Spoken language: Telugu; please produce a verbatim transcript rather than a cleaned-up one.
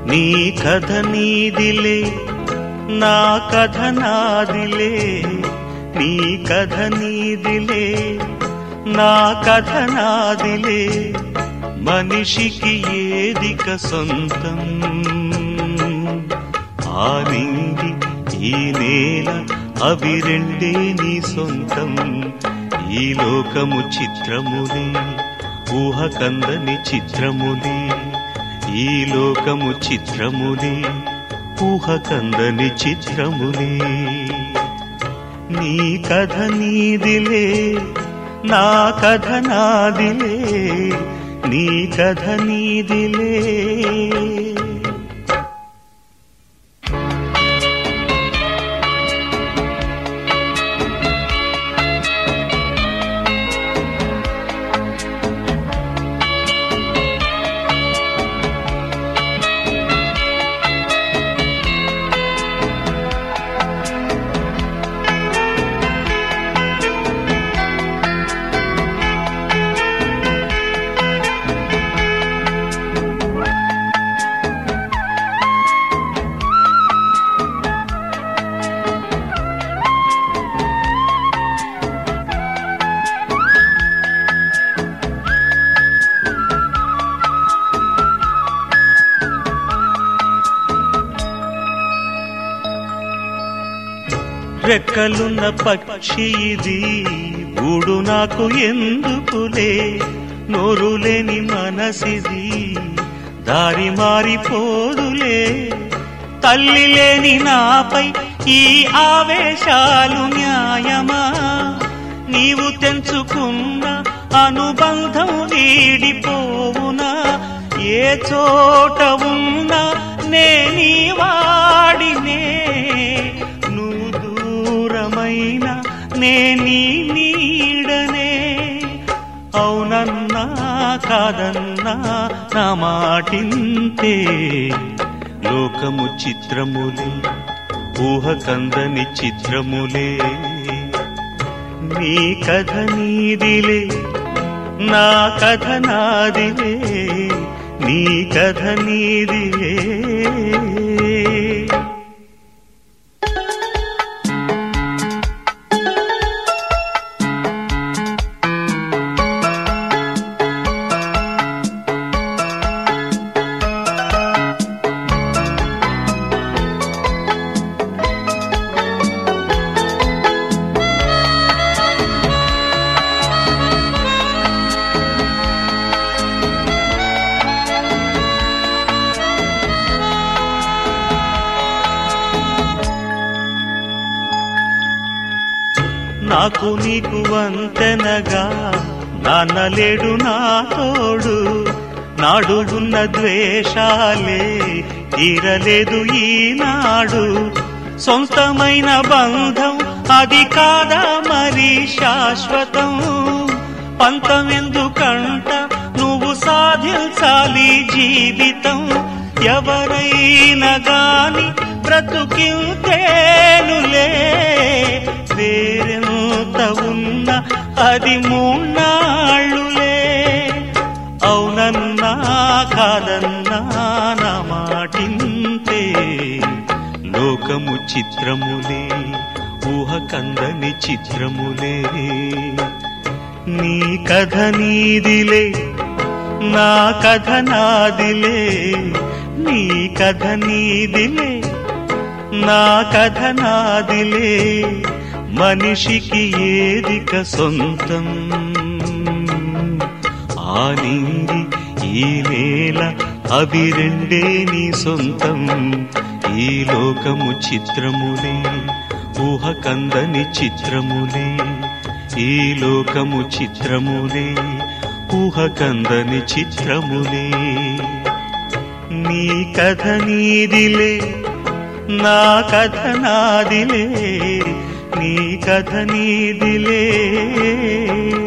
నీ కథ నీదిలే, నా కథ నాదిలే. నీ కథ నీదిలే, నా కథ నాదిలే. మనిషికి ఏదిక సొంతం? ఆ నింగి ఈ నేల అవి రెండే నీ సొంతం. ఈ లోకము చిత్రములే, ఊహ కందని చిత్రములే. ఈ లోకము చిత్రములే, ఊహ కందని చిత్రములే. నీ కథ నీదిలే, నా కథ నాదిలే. నీ కథ నీదిలే. రెక్కలున్న పక్షి ఇది, గూడు నాకు ఎందుకులే. నోరులేని మనసిది, దారి మారిపోదులే. తల్లి లేని నాపై ఈ ఆవేశాలు న్యాయమా? నీవు తెంచుకున్న అనుబంధం వీడిపోవునా? ఏ చోట ఉన్నా నే నీ వాడినే, దూరమైన నే నీ నీడనే. అవునన్నా కాదన్నా నా మాటింతే. లోకము చిత్రములే, ఊహ కందని చిత్రములే. నీ కథ నీదిలే, నా కథ నాదిలే. నీ కథ నీదిలే. నాకు నీకు వంతెనగా నాన్నలేడు నా తోడు. నాడు ఉన్న ద్వేషాలే తీరలేదు ఈనాడు. సొంతమైన బంధం అది కాదా మరి శాశ్వతం? పంతమెందుకంట నువ్వు సాధించాలి జీవితం. ఎవరైనా గాని బ్రతుకింతేనులే. వేరెంత ఉన్నా అది మూన్నాళ్ళులే. అవునన్నా కాదన్నా నా మాటింతే. లోకము చిత్రములే, ఊహ కందని చిత్రములే. నీ కథ నీదిలే, నా కథ నాదిలే. నీ కథ నీదిలే, నా కథ నాదిలే. మనిషికి ఏదిక సొంతం? ఆ నింగి ఈ నేల అవి రెండే నీ సొంతం. ఈ లోకము చిత్రములే, ఊహ కందని చిత్రములే. ఈ లోకము చిత్రములే, ఊహ కందని చిత్రములే. నీ కథ నీదిలే, నా కథ నాదిలే. నీ కథ నీదిలే.